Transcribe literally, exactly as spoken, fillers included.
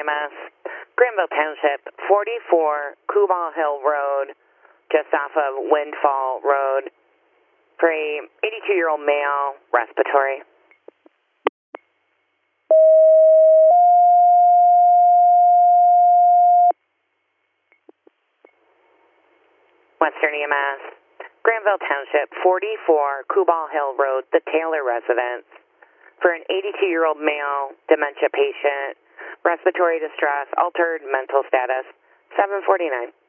M S, Granville Township, forty-four Cooball Hill Road, just off of Windfall Road, for a eighty-two-year-old male, respiratory. Western E M S, Granville Township, forty-four Cooball Hill Road, the Taylor residence, for an eighty-two-year-old male, dementia patient, respiratory distress, altered mental status, seven forty-nine.